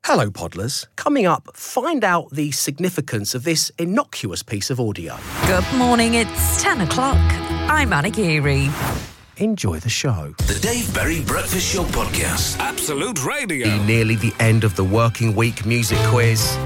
Hello, Podlers. Coming up, find out the significance of this innocuous piece of audio. Good morning, it's 10 o'clock. I'm Anna Geary. Enjoy the show. The Dave Berry Breakfast Show Podcast. Absolute Radio. Nearly the end of the working week music quiz.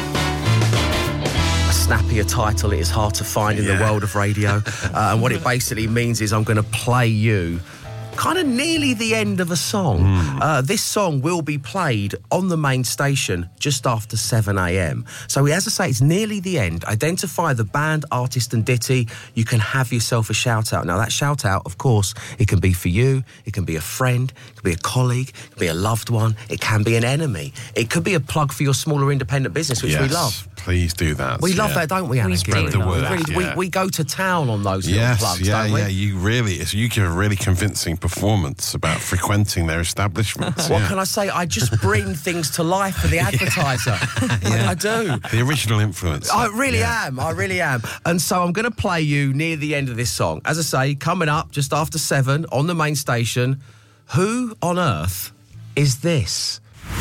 A snappier title it is hard to find in the world of radio. And what it basically means is I'm going to play you kind of nearly the end of a song. This song will be played on the main station just after 7 a.m. So as I say, it's nearly the end. Identify the band, artist and ditty. You can have yourself a shout-out. Now, that shout-out, of course, it can be for you, it can be a friend, it can be a colleague, it can be a loved one, it can be an enemy. It could be a plug for your smaller independent business, which we love. Please do that. We love that, don't we, Anna? We spread the word. We go to town on those little plugs, don't we? You give a really convincing performance about frequenting their establishments. What can I say? I just bring things to life for the advertiser. I do. The original influence. I really am. And so I'm going to play you near the end of this song. As I say, coming up just after 7 on the main station, who on earth is this?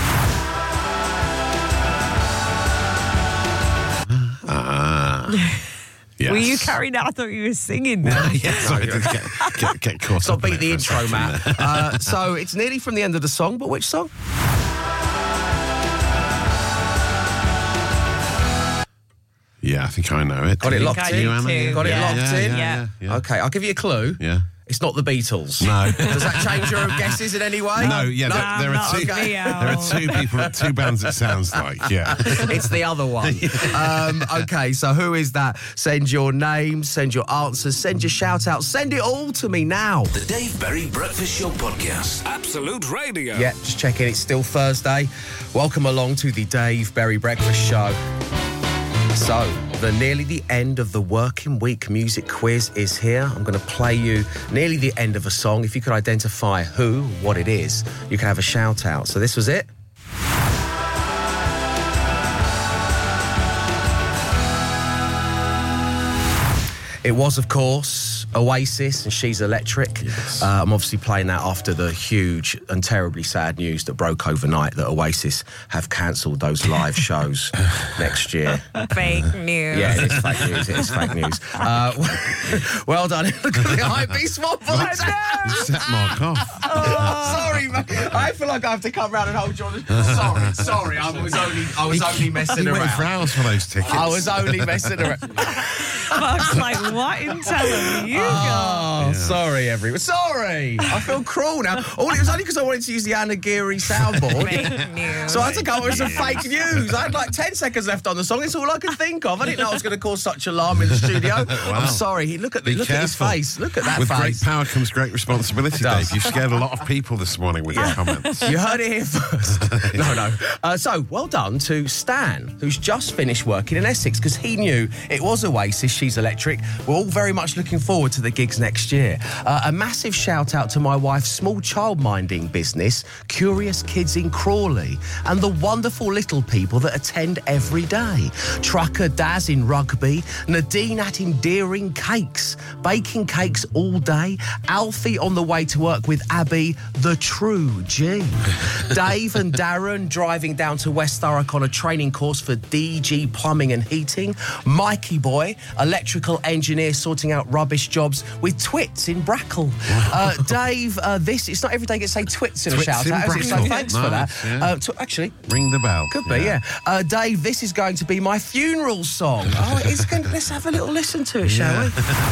Yes. Were you carrying out? I thought you were singing now. Sorry, get caught So up. beat the intro, Matt. So it's nearly from the end of the song, but which song? Yeah, I think I know it. Got it locked I in? do You, Anna? too. Got it Yeah. locked in? Yeah. Okay, I'll give you a clue. Yeah. It's not the Beatles. No. Does that change your guesses in any way? No, yeah, there are not two. me There are two bands it sounds like, yeah. It's the other one. Okay, so who is that? Send your name, send your answers, send your shout-out, send it all to me now. The Dave Berry Breakfast Show Podcast. Absolute Radio. Yeah, just checking, it's still Thursday. Welcome along to the Dave Berry Breakfast Show. So, nearly the end of the working week music quiz is here. I'm going to play you nearly the end of a song. If you could identify who, what it is, you can have a shout out. So this was it. It was, of course, Oasis and She's Electric. Yes. I'm obviously playing that after the huge and terribly sad news that broke overnight that Oasis have cancelled those live shows next year. Fake news. Yeah, it is fake news. It is fake news. Well done. Look at the high beast wobble. You set Mark off. Sorry, man. I feel like I have to come round and hold you on. Sorry. I was only messing You went for around. hours for those tickets. I was only messing around. Mark's like, what in telling you guys? Sorry, everyone. Sorry. I feel cruel now. It was only because I wanted to use the Anna Geary soundboard. Fake news. So I had to come up with some fake news. I had like 10 seconds left on the song. It's all I could think of. I didn't know I was going to cause such alarm in the studio. I'm sorry. Look at his careful. face. Look at that With face. great power comes great responsibility, does. Dave. You've scared a lot of people this morning with your comments. You heard it here first. No. So, well done to Stan, who's just finished working in Essex, because he knew it was Oasis, She's Electric. We're all very much looking forward to the gigs next year. A massive shout out to my wife's small child-minding business, Curious Kids in Crawley, and the wonderful little people that attend every day. Trucker Daz in Rugby, Nadine at Endearing Cakes, baking cakes all day, Alfie on the way to work with Abby, the true G. Dave and Darren driving down to West Thurrock on a training course for DG Plumbing and Heating. Mikey Boy, electrical engineer sorting out rubbish jobs with Twits in Brackle. Dave, it's not every day you get to say Twits in a Twits shout in out, is it? So Brackle. thanks for that. Nice, yeah. Actually, Ring the bell. could be, yeah. Dave, this is going to be my funeral song. Let's have a little listen to it, shall we?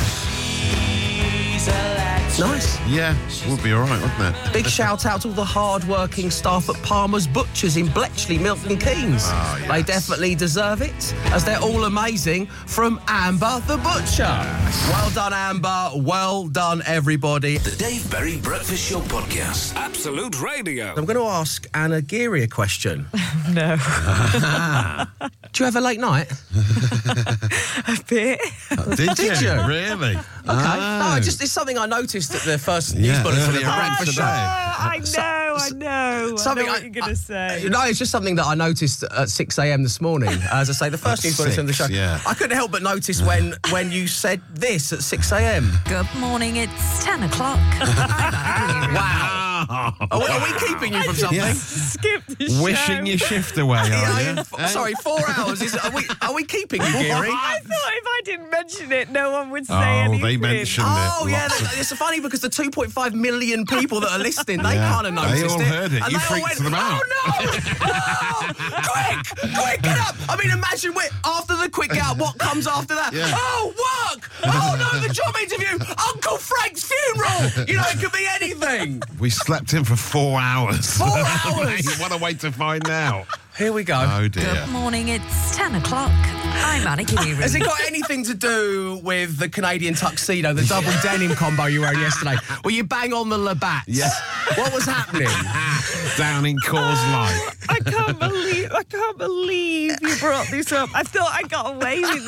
Nice. Yeah, would be all right, wouldn't it? Big shout out to all the hard-working staff at Palmer's Butchers in Bletchley, Milton Keynes. Oh, yes. They definitely deserve it, as they're all amazing. From Amber the Butcher. Well done, Amber. Well done, everybody. The Dave Berry Breakfast Show Podcast. Absolute Radio. I'm going to ask Anna Geary a question. No. Do you have a late night? A bit. Did you? Really? Okay. Oh. No, it's something I noticed at the first news Yeah, bulletin of the earlier on breakfast show. today. I know. Something I know what you're going to say. No, it's just something that I noticed at 6 a.m. this morning. As I say, the first news bulletin of the show. 6, yeah. I couldn't help but notice when you said this at 6 a.m. Good morning, it's 10 o'clock. I'm Anna Geary. Wow. Are we keeping you from something? Yeah. Skip the show. Wishing your shift away, are you? Sorry, 4 hours. Are we keeping you, Geary? I thought if I didn't mention it, no one would say Oh, anything. they mentioned Oh, it. yeah, Lots of- it's funny because the 2.5 million people that are listening, they Yeah. kind of noticed They all heard it. And You they all freaked went, them out. Oh, no! Oh, quick, get up! I mean, imagine after the quick get up, what comes after that? Yeah. Oh, work! Oh, no, the job interview! Uncle Frank's funeral! You know, it could be anything. We slept in for 4 hours. 4 hours. Mate, what a way to find out. Here we go. Oh, dear. Good morning, it's 10 o'clock. I'm Anna Geary. Has it got anything to do with the Canadian tuxedo, the double denim combo you were wearing yesterday? Were you bang on the Labatt? Yeah. What was happening? Down in Coors Light. I can't believe you brought this up. I thought I got away with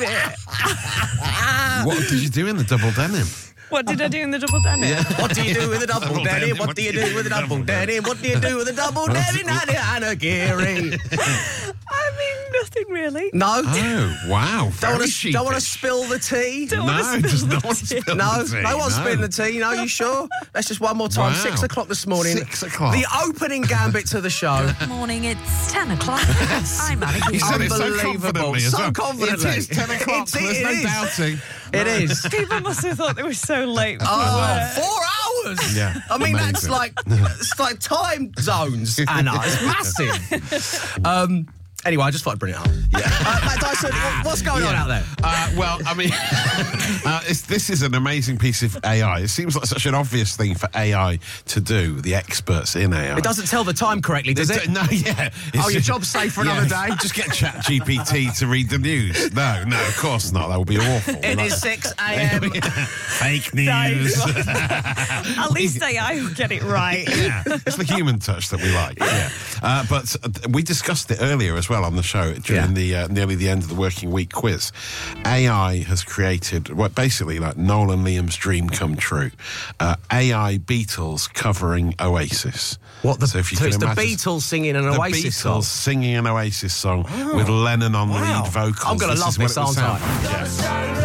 it. What did you do in the double denim? What did I do in the double denim? What do you do with a double Double denim? denim. What do you do with a double denim? What do you do with a double denim? Anna Geary. I mean, nothing really. No? Oh, wow. Don't want Very to sheepish. spill the tea? Don't wanna No, spill just the no one tea. spill No, the tea. no one's spilling the tea. No, you sure? Let's just one more time. Wow. 6 o'clock this morning. 6 o'clock. The opening gambit to the show. Good morning, it's 10 o'clock. I'm Anna He Geary. said it so Unbelievable. confidently as So well. confidently. It is 10 o'clock. It There's no is. doubting. It is. People must have thought they were so late. for Oh, work. 4 hours. Yeah, I mean, that's amazing. it's like time zones, Anna. It's massive. Anyway, I just thought I'd bring it up. Yeah. Matt Dyson, what's going on out there? Well, I mean, this is an amazing piece of AI. It seems like such an obvious thing for AI to do, the experts in AI. It doesn't tell the time correctly, does it? No, yeah. Oh, your job's safe for another day? Just get ChatGPT to read the news. No, of course not. That would be awful. It is 6 a.m. Fake news. At least AI will get it right. Yeah, it's the human touch that we like. Yeah, but we discussed it earlier as well on the show during the nearly the end of the working week quiz. AI has created what basically like Noel and Liam's dream come true. AI Beatles covering Oasis. What the? So if you so can it's the imagine- Beatles singing an the Oasis Beatles song. singing an Oasis song with Lennon on Wow. lead vocals. I'm gonna love is what this, it would aren't sound I? like.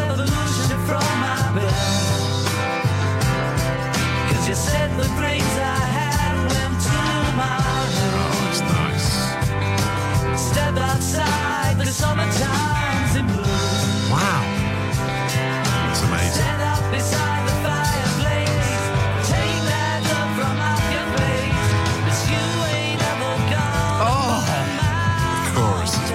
You said the brains I had went Oh, it's nice. to my step outside the summertime's in blue. Wow. It's amazing. Stand up beside the fireplace. Take that look from off your face. 'Cause you ain't ever gone. The chorus is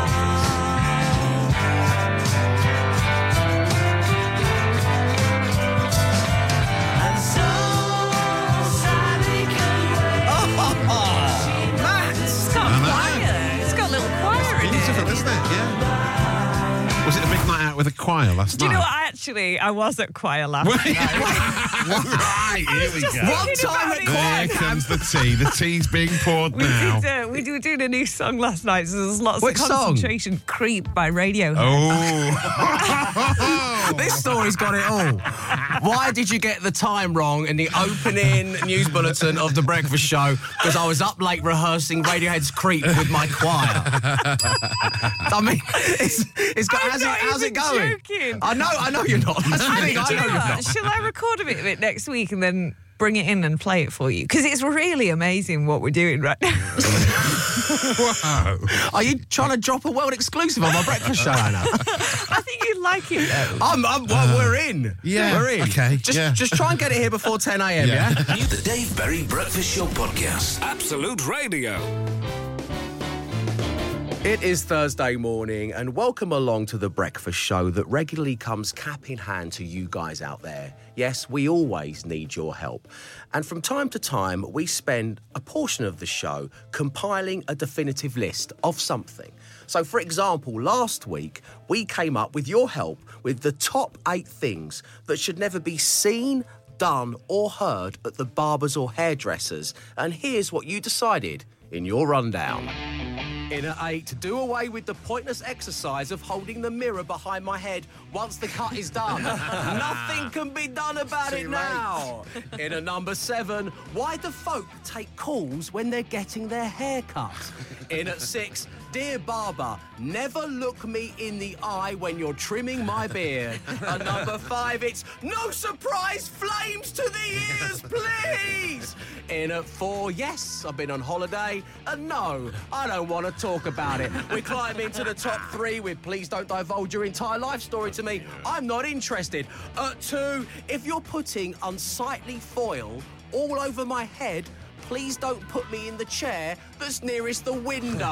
And so Sally can wait. Matt! It's got a choir. It's got a little choir in beautiful, it. isn't it? Yeah. Was it a big night out with a choir last Do you night? know what? I was at choir last night. Right, here we go. One Thinking time about at it. choir There comes the tea. The tea's being poured now. We were doing a new song last night, so there's lots Which of song? concentration. Creep by Radiohead. Oh. This story's got it all. Why did you get the time wrong in the opening news bulletin of The Breakfast Show? Because I was up late rehearsing Radiohead's Creep with my choir. I mean, it's got, I'm how's not it even going? joking. I know you're not. That's the thing, I Do know you know you're what? not. Shall I record a bit of it next week and then bring it in and play it for you? Because it's really amazing what we're doing right now. Wow. Are you trying to drop a world exclusive on my breakfast show, Anna? I think you'd like it, though. Well, we're in. yeah, We're in. okay, yeah. Just try and get it here before 10 a.m., Yeah. yeah? The Dave Berry Breakfast Show Podcast. Absolute Radio. It is Thursday morning, and welcome along to The Breakfast Show that regularly comes cap in hand to you guys out there. Yes, we always need your help. And from time to time, we spend a portion of the show compiling a definitive list of something. So, for example, last week, we came up with your help with the top 8 things that should never be seen, done or heard at the barbers or hairdressers. And here's what you decided in your rundown. In at 8, do away with the pointless exercise of holding the mirror behind my head once the cut is done. Nothing can be done about it now. In at number 7, why do folk take calls when they're getting their hair cut? In at 6, Dear barber, never look me in the eye when you're trimming my beard. And number 5, it's no surprise flames to the ears, please. In at 4, yes, I've been on holiday. And no, I don't want to talk about it. We climb into the top 3 with please don't divulge your entire life story to me. I'm not interested. At 2, if you're putting unsightly foil all over my head, please don't put me in the chair that's nearest the window.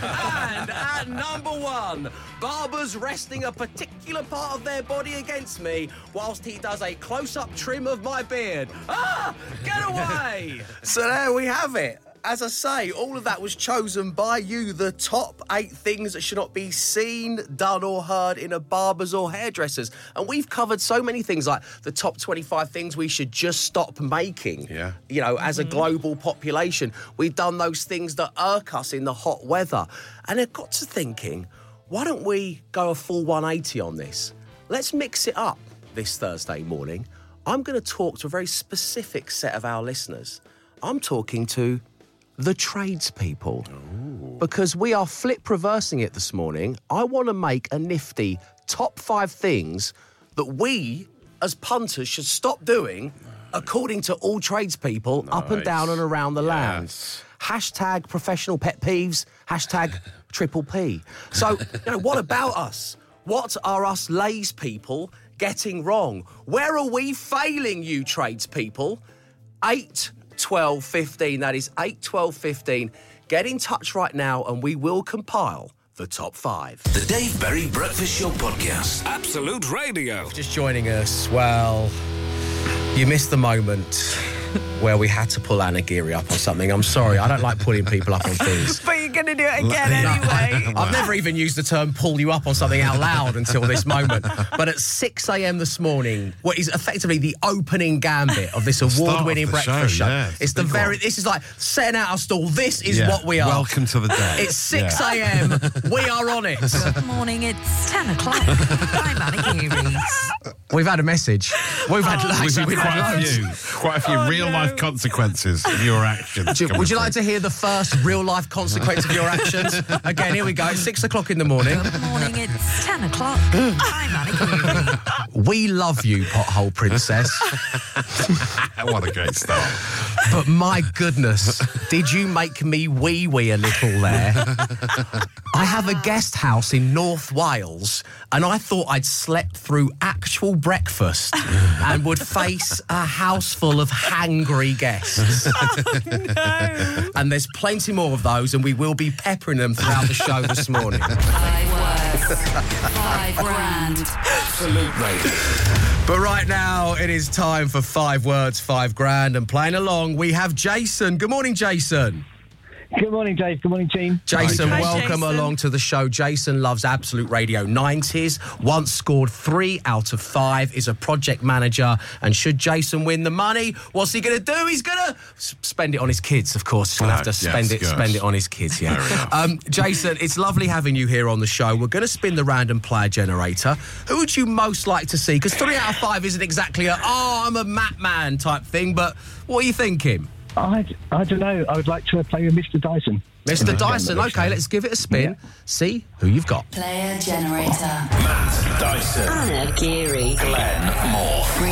And at number 1, barbers resting a particular part of their body against me whilst he does a close-up trim of my beard. Ah, get away! So there we have it. As I say, all of that was chosen by you, the top 8 things that should not be seen, done or heard in a barber's or hairdresser's. And we've covered so many things like the top 25 things we should just stop making, you know, as a global population. We've done those things that irk us in the hot weather. And it got to thinking, why don't we go a full 180 on this? Let's mix it up this Thursday morning. I'm going to talk to a very specific set of our listeners. I'm talking to the tradespeople. Because we are flip reversing it this morning. I want to make a nifty top 5 things that we, as punters, should stop doing according to all tradespeople up and down and around the land. Hashtag professional pet peeves, hashtag triple P. So, you know, what about us? What are us lays people getting wrong? Where are we failing, you tradespeople? 8, 12, 15. That is 8, 12, 15. Get in touch right now and we will compile the top 5. The Dave Berry Breakfast Show Podcast. Absolute Radio. Just joining us, well, you missed the moment where we had to pull Anna Geary up on something. I'm sorry, I don't like pulling people up on things. But you're going to do it again anyway. I've never even used the term pull you up on something out loud until this moment. But at 6 a.m. this morning, what is effectively the opening gambit of this award-winning breakfast show. Yeah, it's the very, this is like setting out our stall. This is what we are. Welcome to the day. It's 6 a.m. We are on it. Good morning, it's 10 o'clock. I'm Anna Geary. We've had a message. We've had quite a few real-life consequences of your actions. Would you like to hear the first real-life consequence of your actions? Again, here we go. It's 6 o'clock in the morning. Good morning, it's 10 o'clock. I'm Anna Geary. We love you, pothole princess. What a great start. But my goodness, did you make me wee-wee a little there? I have a guest house in North Wales and I thought I'd slept through actual breakfast and would face a house full of hangry guests. Oh, no. And there's plenty more of those and we will be peppering them throughout the show this morning. 5 words, 5 grand. Absolute Radio. But right now, it is time for 5 words, 5 grand. And playing along, we have Jason. Good morning, Jason. Good morning, Dave. Good morning, team. Jason, Hi, welcome Jason. along to the show. Jason loves Absolute Radio 90s, once scored 3 out of 5, is a project manager, and should Jason win the money, what's he going to do? He's going to spend it on his kids, of course. He's going to have to spend it on his kids, yeah. Jason, it's lovely having you here on the show. We're going to spin the random player generator. Who would you most like to see? Because 3 out of 5 isn't exactly I'm a Matt man type thing, but what are you thinking? I don't know. I would like to play with Mr. Dyson. Mr. Dyson, OK, let's give it a spin. Yeah. See who you've got. Player generator. Matt Dyson. Anna Geary. Glenn Moore. Free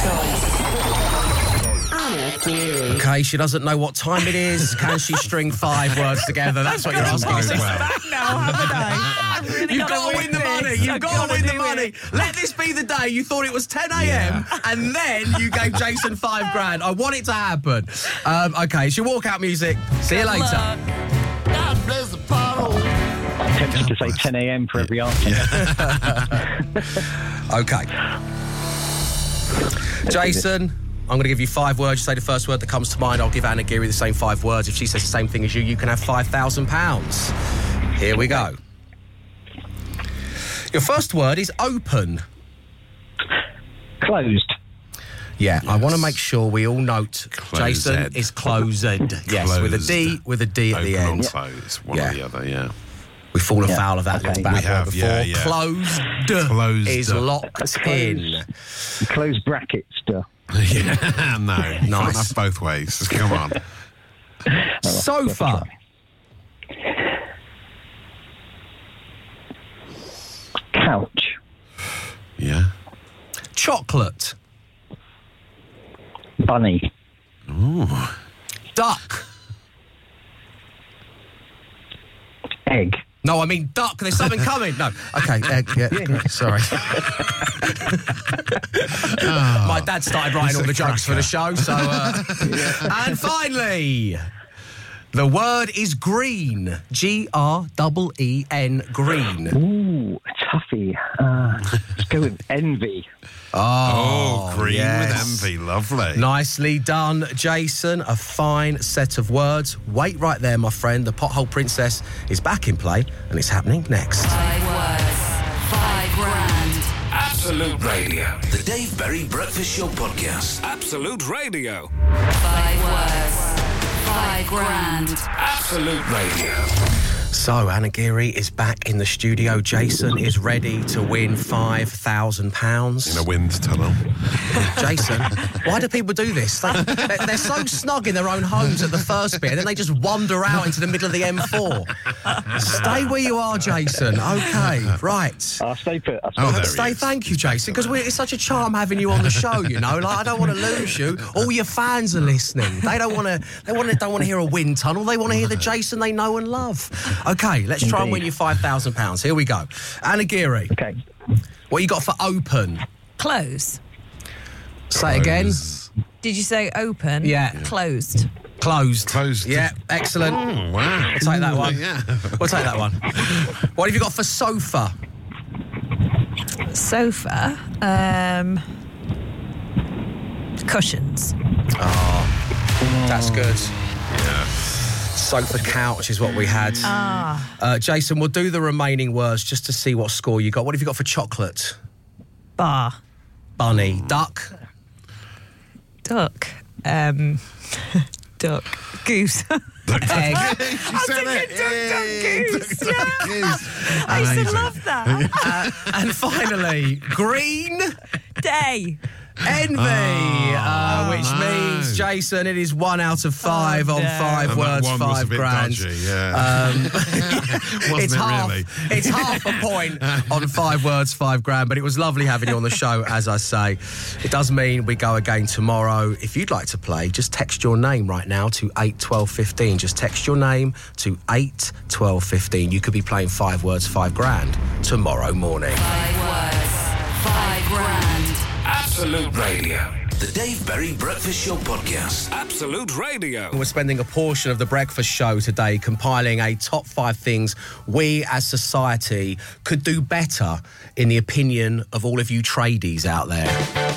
choice. Anna Geary. OK, she doesn't know what time it is. Can she string 5 words together? That's what you're asking. Very well. Back now, haven't I? I've really You've got to win the money. You've got to win the money. Let this be the day you thought it was 10 a.m. and then you gave Jason 5 grand. I want it to happen. OK, it's your walkout music. See you later. God bless the pothole. I'm tempted to say 10 a.m. for every answer. OK. Jason, I'm going to give you 5 words. You say the first word that comes to mind. I'll give Anna Geary the same 5 words. If she says the same thing as you, you can have £5,000. Here we go. Your first word is open. Closed. Yeah, I want to make sure we all note Closed. Jason is closed. Yes, with a D at the Open end. or closed, one or the other, yeah. We've fallen foul of that little bad We have, word before. yeah. Closed is locked in. Closed brackets. Yeah, no. You Nice. can't have both ways. Come on. Sofa. Couch. Yeah. Chocolate. Bunny. Duck. Egg. No, I mean duck. There's something coming. No. Okay, egg. Yeah. Sorry. My dad started writing all the jokes for the show, so... And finally... The word is green. G-R-E-E-N, green. Ooh, toughie. Let's go with envy. Oh, green yes. with envy. Lovely. Nicely done, Jason. A fine set of words. Wait right there, my friend. The Pothole Princess is back in play, and it's happening next. 5 words, 5 grand. Absolute Radio. The Dave Berry Breakfast Show Podcast. Absolute Radio. 5 words, 5 grand. Absolute Radio. So, Anna Geary is back in the studio. Jason is ready to win £5,000. In a wind tunnel. Jason, why do people do this? They're so snug in their own homes at the first bit, and then they just wander out into the middle of the M4. Stay where you are, Jason. Okay, right. I'll stay put. Stay. Thank you, Jason, because it's such a charm having you on the show. You know, like I don't want to lose you. All your fans are listening. They don't want to hear a wind tunnel. They want to hear the Jason they know and love. Okay, let's try and win you £5,000. Here we go. Anna Geary. Okay. What you got for open? Close. Say it again. Did you say open? Yeah. Closed. Closed. Closed. Yeah, excellent. Oh, wow. We'll take that one. Yeah. We'll take that one. What have you got for sofa? Sofa. Cushions. That's good. Yeah. Sofa couch is what we had. Jason, we'll do the remaining words just to see what score you got. What have you got for chocolate? Bar. Bunny. Duck. Duck. Duck. Goose. Egg. You said it. Goose. I used to love that. And finally, green. Day. Envy, which means, Jason, it is 1 out of 5 on 5 And words, that one was a 5 bit grand. dodgy, yeah. It's half a point on 5 words, 5 grand, but it was lovely having you on the show, as I say. It does mean we go again tomorrow. If you'd like to play, just text your name right now to 81215. Just text your name to 81215. You could be playing 5 words, 5 grand tomorrow morning. 5 words, 5 grand. Absolute Radio. The Dave Berry Breakfast Show Podcast. Absolute Radio. We're spending a portion of the breakfast show today compiling a top 5 things we as society could do better in the opinion of all of you tradies out there.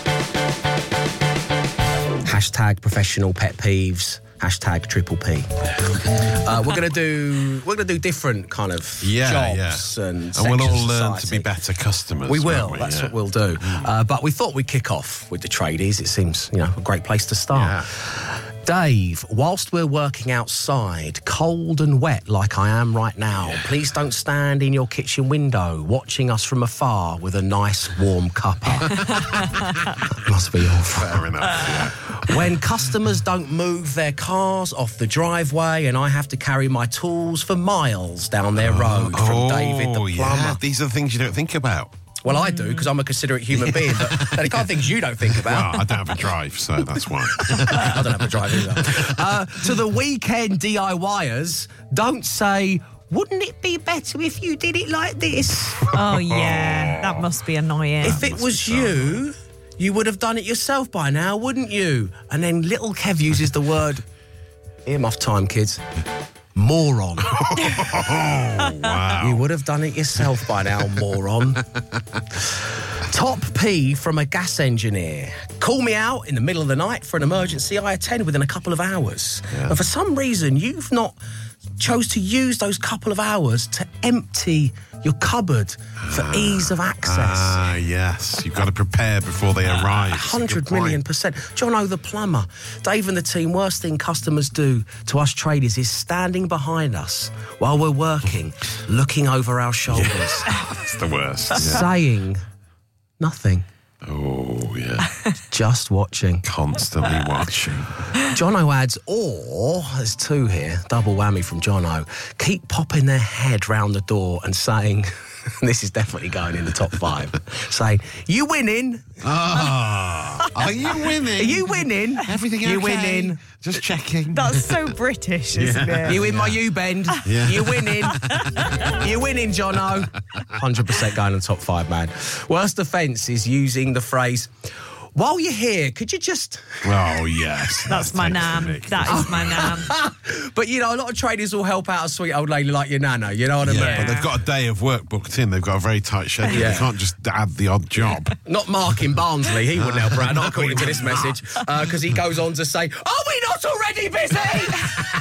Hashtag professional pet peeves. Hashtag triple P. We're gonna do different kind of jobs and we'll all sections of learn to society. be better customers. We will. won't we? That's Yeah. what we'll do. But we thought we'd kick off with the tradies. It seems, a great place to start. Dave, whilst we're working outside, cold and wet like I am right now, please don't stand in your kitchen window watching us from afar with a nice warm cuppa. Must be awful. Fair enough. Yeah. When customers don't move their cars off the driveway and I have to carry my tools for miles down their road from David the plumber. Yeah. These are the things you don't think about. Well, I do, because I'm a considerate human being, but there are the kind of things you don't think about. Well, I don't have a drive, so that's why. I don't have a drive either. To the weekend DIYers, don't say, wouldn't it be better if you did it like this? Oh, yeah. That must be annoying. If it was you, you would have done it yourself by now, wouldn't you? And then little Kev uses the word, earmuff time, kids, moron. Oh, wow. You would have done it yourself by now, moron. Top P from a gas engineer. Call me out in the middle of the night for an emergency. I attend within a couple of hours. And for some reason, you've not chose to use those couple of hours to empty your cupboard for ease of access. Yes. You've got to prepare before they arrive. 100 million %. John O, the plumber. Dave and the team, worst thing customers do to us traders is standing behind us while we're working, looking over our shoulders, It's the worst. Yeah. saying nothing, Oh, yeah. just watching. Constantly watching. John O adds, or, there's 2 here, double whammy from John O, keep popping their head round the door and saying, this is definitely going in the top 5, saying, "You winning? Are you winning? Are you winning? Everything You okay? winning? Just checking. That's so British, isn't it? You in my U-bend? Yeah. You winning? You winning, Jono?" 100% going in the top 5, man. Worst offence is using the phrase, "While you're here, could you just..." Oh, yes. That's my nan. That is my nan. But, you know, a lot of traders will help out a sweet old lady like your nana, you know what I mean? Yeah, but they've got a day of work booked in. They've got a very tight schedule. Yeah. They can't just add the odd job. Not Mark in Barnsley, he wouldn't help her out, not according to this message, because he goes on to say, "Are we not already busy?"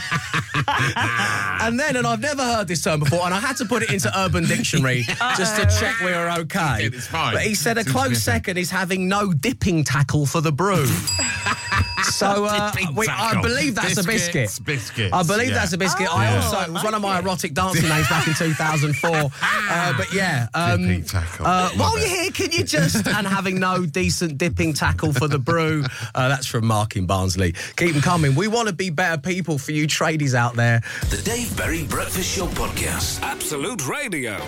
And I've never heard this term before, and I had to put it into Urban Dictionary just to check we were okay. It's fine. But he said a Seems to be close okay. second is having no dipping tackle for the brew. So Dipping I tackle. believe that's a biscuit. Biscuits. I believe yeah. that's a biscuit. Oh, I also, I it was one of like my it. erotic dancing names back in 2004. But yeah. Dipping tackle. While Love you're it. here, can you just... And having no decent dipping tackle for the brew. That's from Mark in Barnsley. Keep them coming. We want to be better people for you tradies out there. The Dave Berry Breakfast Show Podcast. Absolute Radio.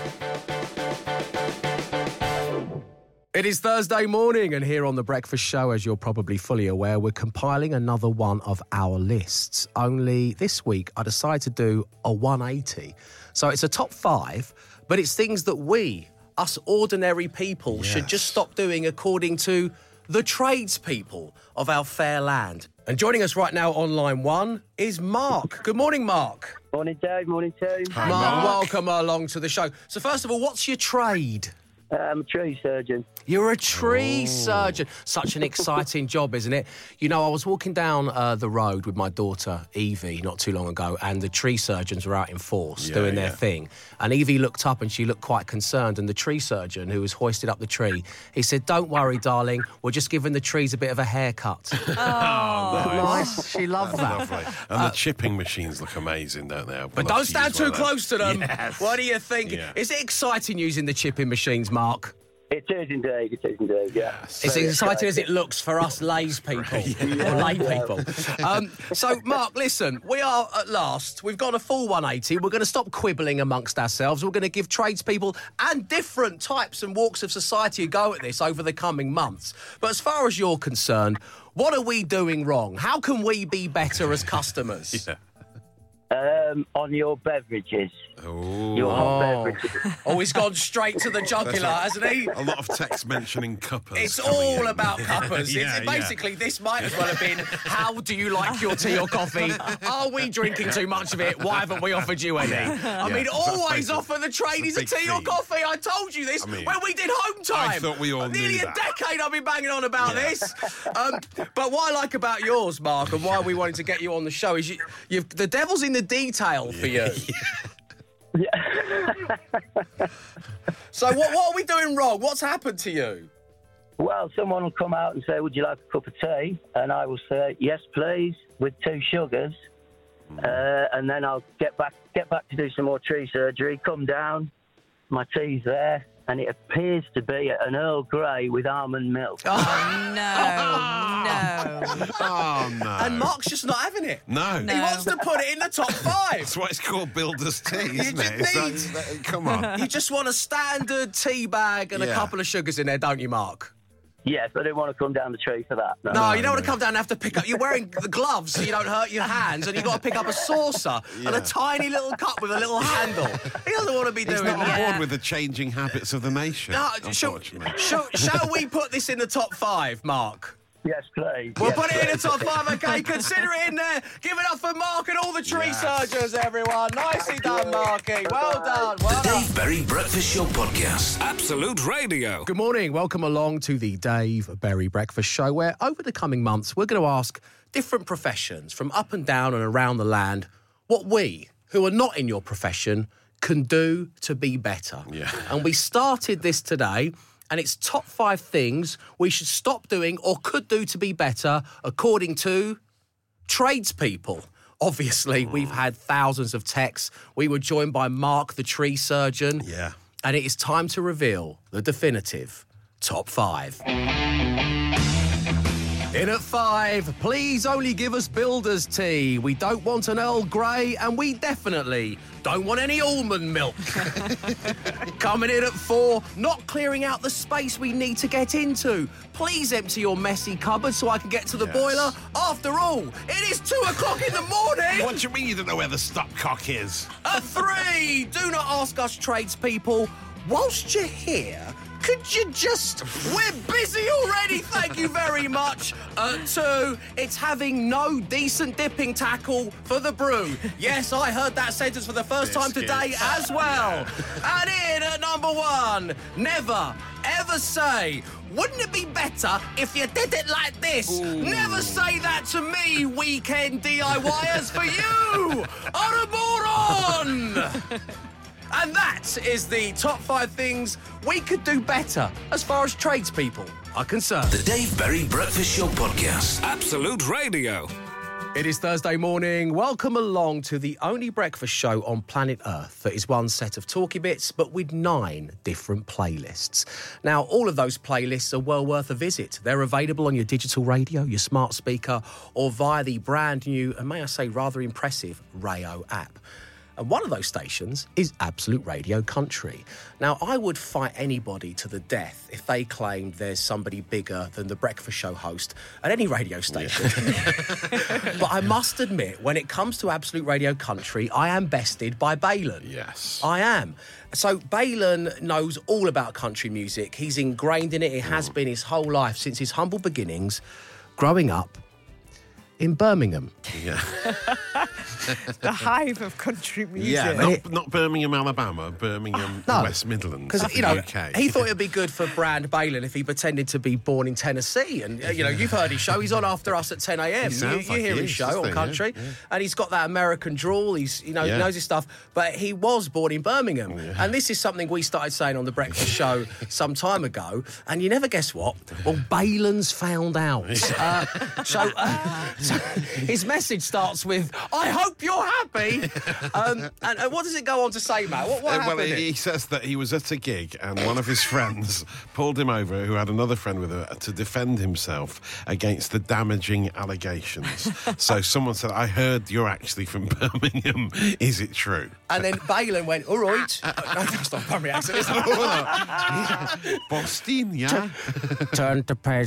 It is Thursday morning, and here on The Breakfast Show, as you're probably fully aware, we're compiling another one of our lists. Only this week, I decided to do a 180. So it's a top 5, but it's things that we, us ordinary people, should just stop doing according to the tradespeople of our fair land. And joining us right now on line 1 is Mark. Good morning, Mark. Morning, Dave. Morning, team. Mark, welcome along to the show. So first of all, what's your trade? I'm a tree surgeon. You're a tree surgeon. Such an exciting job, isn't it? You know, I was walking down the road with my daughter, Evie, not too long ago, and the tree surgeons were out in force doing their thing. And Evie looked up and she looked quite concerned. And the tree surgeon, who was hoisted up the tree, he said, "Don't worry, darling, we're just giving the trees a bit of a haircut." Nice. She loved that. Lovely. And the chipping machines look amazing, don't they? But don't stand too close to them. Yes. What do you think? Yeah. Is it exciting using the chipping machines, Mark? It is indeed. It is indeed. Yeah. It's as exciting as it looks for us lays people, or lay people. So, Mark, listen, we are at last. We've got a full 180. We're going to stop quibbling amongst ourselves. We're going to give tradespeople and different types and walks of society a go at this over the coming months. But as far as you're concerned, what are we doing wrong? How can we be better as customers? On your beverages. Oh. Your hot beverages. Oh, he's gone straight to the jugular, hasn't he? A lot of text mentioning cuppers. It's coming all in. about cuppers. Yeah, It's basically, this might as well have been, how do you like your tea or coffee? Are we drinking too much of it? Why haven't we offered you any? I mean, that's always basic. offer the tradies a It's a tea big or theme. coffee. I told you this I mean, when we did home time. I thought we all knew Nearly that. a decade I've been banging on about this. But what I like about yours, Mark, and why we wanted to get you on the show is you've the devil's in the detail for you. So what are we doing wrong? What's happened to you? Well, someone will come out and say, "Would you like a cup of tea?" And I will say, "Yes, please," with 2 sugars. And then I'll get back to do some more tree surgery. Come down, my tea's there, and it appears to be an Earl Grey with almond milk. No, no. Oh, no. And Mark's just not having it. No. He wants to put it in the top 5. That's why it's called Builder's Tea, isn't just it? It's need- come on. You just want a standard tea bag and a Yeah. couple of sugars in there, don't you, Mark? Yes, I didn't want to come down the tree for that. No, you don't want to come down and have to pick up. You're wearing the gloves so you don't hurt your hands, and you've got to pick up a saucer and a tiny little cup with a little handle. He doesn't want to be He's doing not on that. board with the changing habits of the nation, No, unfortunately. shall we put this in the top 5, Mark? Yes, please. We'll Yes, put it in the please. top 5, okay? Consider it in there. Give it up for Mark and all the tree surgeons, everyone. Nicely done, Marky. Well done. Well The done. Dave Berry Breakfast Show Podcast. Absolute Radio. Good morning. Welcome along to the Dave Berry Breakfast Show, where over the coming months we're going to ask different professions from up and down and around the land what we, who are not in your profession, can do to be better. Yeah. And we started this today, and it's top 5 things we should stop doing or could do to be better according to tradespeople. Obviously, we've had thousands of texts. We were joined by Mark, the tree surgeon. Yeah. And it is time to reveal the definitive top 5. In at 5, please only give us builder's tea. We don't want an Earl Grey, and we definitely don't want any almond milk. Coming in at 4, not clearing out the space we need to get into. Please empty your messy cupboard so I can get to the boiler. After all, it is 2 o'clock in the morning. What do you mean you don't know where the stopcock is? At 3, do not ask us tradespeople, whilst you're here, could you just... We're busy already, thank you very much. At 2, it's having no decent dipping tackle for the brew. Yes, I heard that sentence for the first time today as well. And in at number 1, never, ever say, wouldn't it be better if you did it like this? Never say that to me, weekend DIYers, for you are a moron! And that is the top 5 things we could do better as far as tradespeople are concerned. The Dave Berry Breakfast Show Podcast. Absolute Radio. It is Thursday morning. Welcome along to the only breakfast show on planet Earth that is one set of talky bits, but with 9 different playlists. Now, all of those playlists are well worth a visit. They're available on your digital radio, your smart speaker, or via the brand new, and may I say rather impressive, Rayo app. And one of those stations is Absolute Radio Country. Now, I would fight anybody to the death if they claimed there's somebody bigger than the breakfast show host at any radio station. But I must admit, when it comes to Absolute Radio Country, I am bested by Balin. Yes. I am. So Balin knows all about country music. He's ingrained in it. It has been his whole life since his humble beginnings, growing up in Birmingham. Yeah. The hive of country music. Yeah, not Birmingham, Alabama, Birmingham, No. West Midlands, Because, of you the know, UK. he thought it'd be good for Brand Balin if he pretended to be born in Tennessee. And, you know, you've heard his show. He's on after us at 10 a.m. He sounds You like hear he his is, show doesn't on he? country. Yeah. And he's got that American drawl. He's, you know, Yeah. he knows his stuff. But he was born in Birmingham. And this is something we started saying on The Breakfast Show some time ago. And you never guess what? Well, Balin's found out. So his message starts with, I hope you're happy. And what does it go on to say, Matt? What Well, happened? he says that he was at a gig and one of his friends pulled him over, who had another friend with her, to defend himself against the damaging allegations. So someone said, I heard you're actually from Birmingham. Is it true? And then Balin went, all right. No, that's not Birmingham accent, is it? Boston, yeah? Turn to page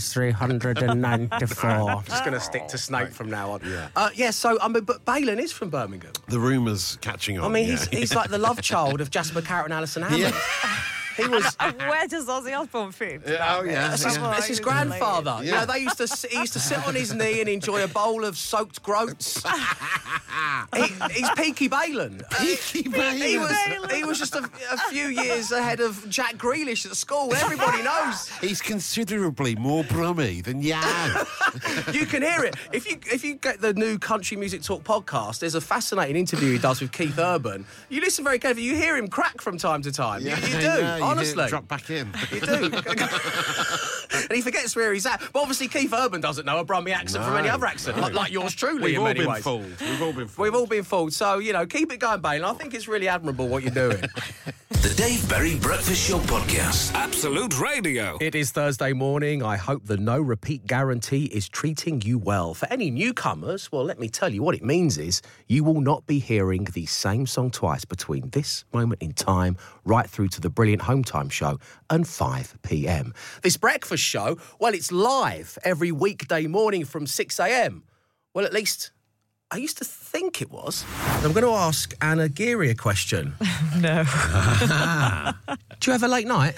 394. I'm just going to stick to Snape from now on. So, I mean, but Balin is from Birmingham. The rumours catching on. I mean, yeah. he's like the love child of Jasper Carrot and Alison Hammond. He was... And where does Ozzy Osbourne fit into that? Oh, yeah. That's his, Come on, that's his he's grandfather. related. You know, he used to sit on his knee and enjoy a bowl of soaked groats. He's Peaky Balin. Peaky Balin. He was just a few years ahead of Jack Grealish at school. Everybody knows. He's considerably more brummy than Jan. You can hear it. If you get the new Country Music Talk podcast, there's a fascinating interview he does with Keith Urban. You listen very carefully. You hear him crack from time to time. You do, Yeah, honestly. drop back in. You do. And he forgets where he's at. But obviously Keith Urban doesn't know a Brummie accent from any other accent, like yours truly We've in all many been ways. fooled. We've all been fooled. We've all been fooled. So, you know, keep it going, Balin. I think it's really admirable what you're doing. The Dave Berry Breakfast Show Podcast. Absolute Radio. It is Thursday morning. I hope the no repeat guarantee is treating you well. For any newcomers, well, let me tell you what it means is you will not be hearing the same song twice between this moment in time right through to the brilliant Home Time show and 5 p.m. This breakfast show, well, it's live every weekday morning from 6 a.m. Well, at least I used to think it was. I'm going to ask Anna Geary a question. No. Do you have a late night?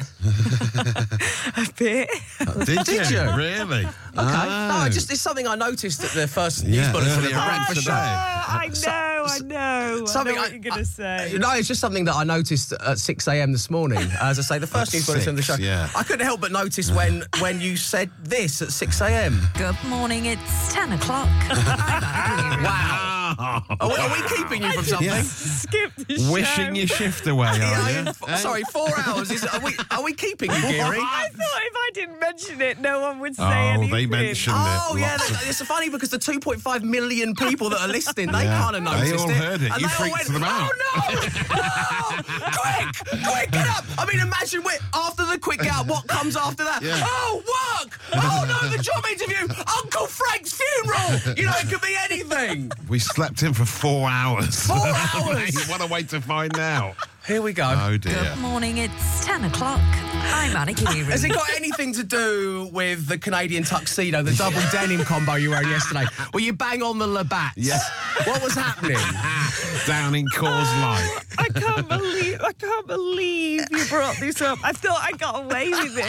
A bit. Did you? Really? Okay. No, it's something I noticed at the first news Yeah, bulletin of the earlier on breakfast today. show. I know. Something I know what you're going to say. No, it's just something that I noticed at 6 a.m. this morning. As I say, the first At news bulletin of the show. 6, yeah. I couldn't help but notice when you said this at 6 a.m. Good morning, it's 10 o'clock. I'm Anna Geary. Wow. Are we keeping you from something? Yeah. Skip the show. Wishing your shift away, are Yeah, you? sorry, 4 hours. Are we keeping you, Geary? I thought if I didn't mention it, no one would say Oh, anything. they mentioned Oh, it. yeah, Lots of- it's funny because the 2.5 million people that are listening, they Yeah. kind of noticed They all it. heard it. And You they all freaked went, them out. Oh, no! Oh, quick! Quick, get up! I mean, imagine after the quick get up, what comes after that? Yeah. Oh, work! Oh, no, the job interview! Uncle Frank's funeral! You know, it could be anything. We slept in for 4 hours. 4 hours? What a way to find out. Here we go. Oh, dear. Good morning, it's 10 o'clock. I'm Annika Newman. Has it got anything to do with the Canadian tuxedo, the double denim combo you were wearing yesterday? Were you bang on the Labatt? Yeah. What was happening? Down in Coors Light. I can't believe you brought this up. I thought I got away with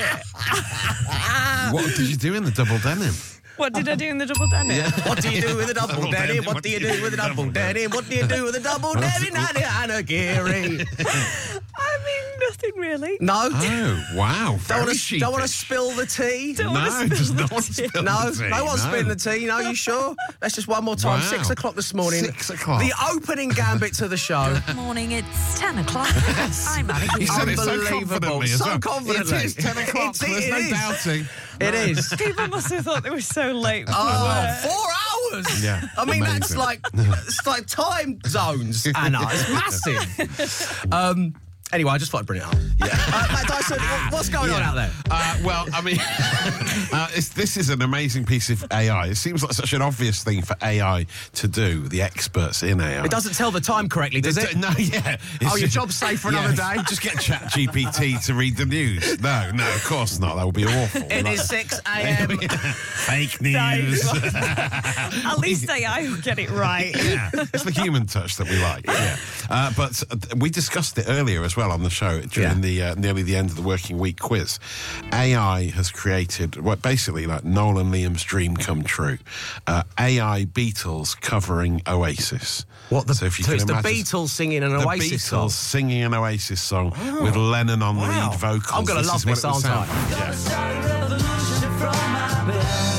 it. What did you do in the double denim? What did I do in the double denim? What do you do with a double denim? What do you do with a double denim? What do you do with a double denim? Anna Geary. I mean, nothing really. No? Oh, wow. Very Don't want to sheepish. spill the tea? No, does not want to spill No, the tea. no one's spilling the tea. No, you sure? Let's just one more time. Wow. 6 o'clock this morning. 6 o'clock. The opening gambit to the show. Good morning, it's 10 o'clock. I'm Annika He said it so Unbelievable. confidently as So well. confidently. It is 10 o'clock. It There's no is. doubting. It is. People must have thought they were so late. before Oh, work. 4 hours. Yeah, I mean, that's amazing. it's like time zones, Anna. It's massive. Anyway, I just thought I'd bring it up. Yeah. Matt Dyson, what's going on out there? Well, I mean, this is an amazing piece of AI. It seems like such an obvious thing for AI to do, the experts in AI. It doesn't tell the time correctly, does it? No, yeah. Oh, your job's safe for another day? Just get ChatGPT to read the news. No, of course not. That would be awful. It is 6 a.m. Fake news. At least AI will get it right. Yeah, it's the human touch that we like. Yeah, but we discussed it earlier as well on the show during the nearly the end of the working week quiz. AI has created what basically like Noel and Liam's dream come true. AI Beatles covering Oasis. So if you it's can the imagine, Beatles singing an the Oasis Beatles song. singing an Oasis song with Lennon on Wow. lead vocals. I'm gonna love is what this, it would aren't I? sound like. Gonna start a revolution from my bed.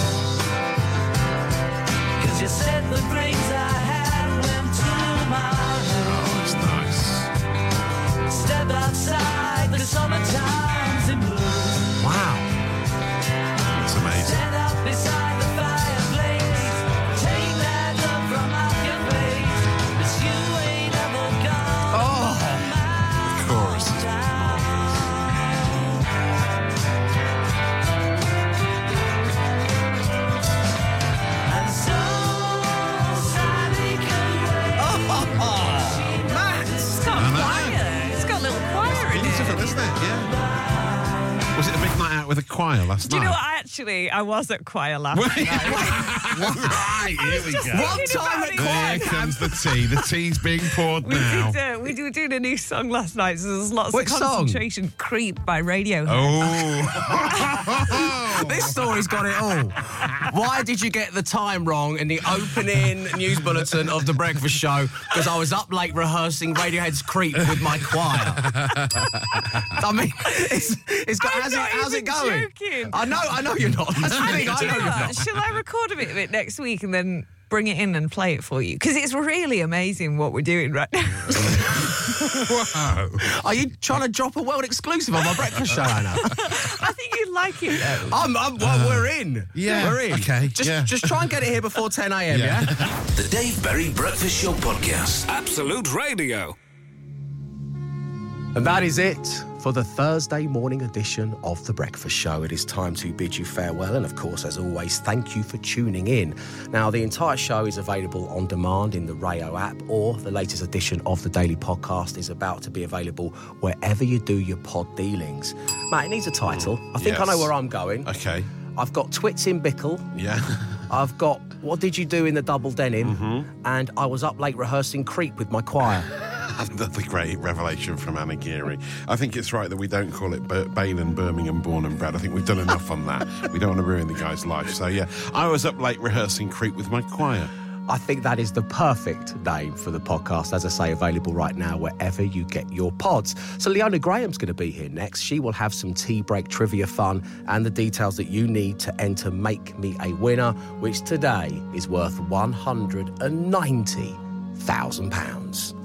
'Cause you said the brains I had went to my Oh, it's nice. step outside the summertime's in bloom. Wow. It's amazing. Stand out beside the fireplace. Take that look from off your face. 'Cause you ain't ever gone The chorus is and so Sally can wait. Matt! It's got a choir. It's got a little choir in beautiful, it. isn't it? Yeah. Was it a big night out with a choir last Do you night? know what? I was at choir last night. Right, here we just go. One thinking time about at it. choir There comes the tea. The tea's being poured now. We were doing a new song last night, so there's lots Which of song? concentration. Creep by Radiohead. Oh. This story's got it all. Why did you get the time wrong in the opening news bulletin of The Breakfast Show? Because I was up late rehearsing Radiohead's Creep with my choir. I mean, it's got, I'm not how's it even going? joking. I know you're not. That's the thing, Do I you know know you're what? not. Shall I record a bit of it next week and then bring it in and play it for you? Because it's really amazing what we're doing right now. Wow. Are you trying to drop a world exclusive on my breakfast show, Anna? I think you'd like it, though. Well, we're in. yeah, We're in. okay, Just, yeah. just try and get it here before 10 a.m., yeah? The Dave Berry Breakfast Show Podcast. Absolute Radio. And that is it for the Thursday morning edition of The Breakfast Show. It is time to bid you farewell. And of course, as always, thank you for tuning in. Now, the entire show is available on demand in the Rayo app, or the latest edition of the Daily Podcast is about to be available wherever you do your pod dealings. Matt, it needs a title. I think I know Yes. where I'm going. Okay. I've got Twits in Bickle. Yeah. I've got What Did You Do in the Double Denim? And I was up late rehearsing Creep with my choir. That's the great revelation from Anna Geary. I think it's right that we don't call it Balin, Birmingham, born and bred. I think we've done enough on that. We don't want to ruin the guy's life. So, yeah, I was up late rehearsing Creep with my choir. I think that is the perfect name for the podcast, as I say, available right now wherever you get your pods. So Leona Graham's going to be here next. She will have some tea break trivia fun and the details that you need to enter Make Me a Winner, which today is worth £190,000.